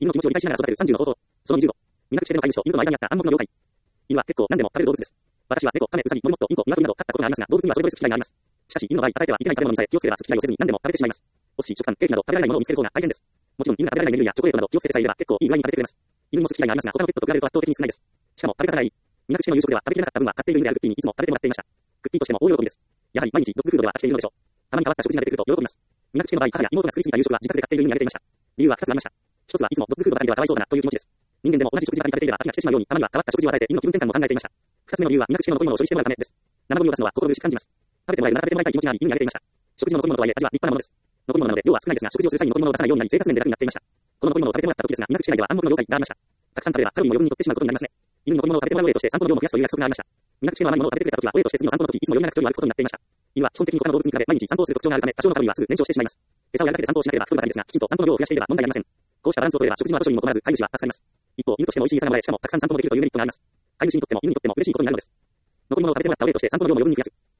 犬の気持ちを理解しながら育てる30の方法。その20度。身隠しでの飼い主と犬との間にあった暗黙の了解。犬は結構何でも食べる動物です。私は猫、亀、ウサギ、モルモット、インコ、鶏など飼ったことがありますが、動物にはそれぞれ好き嫌いがあります。しかし、犬の場合、与えてはいけない食べ物にさえ気をつければ好き嫌いをせずに何でも食べてしまいます。お寿司、食パン、ケーキなど食べられないものを見つける方が大変です。もちろん、犬が食べられないメニューやチョコレートなど気をつけてさえいれば結構いい具合に食べてくれます。犬も好き嫌いがありますが、他のペットと比べると圧倒的に少ないです。しかも、食べ方がいい。身隠しでの夕食では食べきれなかった分は飼っている犬であるグッピーにいつも食べてもらっていました。グッピーとしても大喜びです。やはり毎日ドッグフードでは飽きているのでしょう。たまに変わった食事が出てくると喜びます。身隠しの場合、母や妹が作りすぎた夕食は自宅で飼っている犬にあげていました。理由は2つありました。一つはいつもドッグフードばかりではかわいそうだなという気持ちです。人間でも同じ食事ばかり食べていれば飽きが来てしまうように、たまには変わった食事を与えて犬の気分転換も考えていました。二つ目の理由は身隠しでの残り物を処理してもらうためです。生ゴミを出すのは心苦しく感じます。食べてもらえるなら食べてもらいたい気持ちがあり犬にあげていました。食事の残り物とはいえ味は立派なものです。残り物なので量は少ないですが、食事をする際に残り物を出さないようになり生活面で楽になっていました。この残り物を食べてもらった時ですが、身隠し内では暗黙の了解がありました。たくさん食べればカロリーも余分に取ってしまうことになりますね。犬の残り物を食べてもらう例として散歩の量も増やすという約束がありました。身隠しでの甘いものを食べてくれた時は例として次の散歩の時いつも余裕なく距離を歩くことになっていました。犬は基本的に他の動物に比べ毎日散歩をする特徴があるため、多少のカロリーはすぐ燃焼してしまいます。餌をやるだけで散歩をしなければ太るばかりですが、きちんと散歩の量を増やしていれば問題ありません。こうしたバランスを取れば食事の後処理にも困らず飼い主は助かります。一方、犬としても美味しい餌がもらえ、しかもたくさん散歩もできるというメリットがあります。飼い主にとっても犬にとっても嬉しいことになるのです。残り物を食べてもらった例として散歩の量も余分に増やす。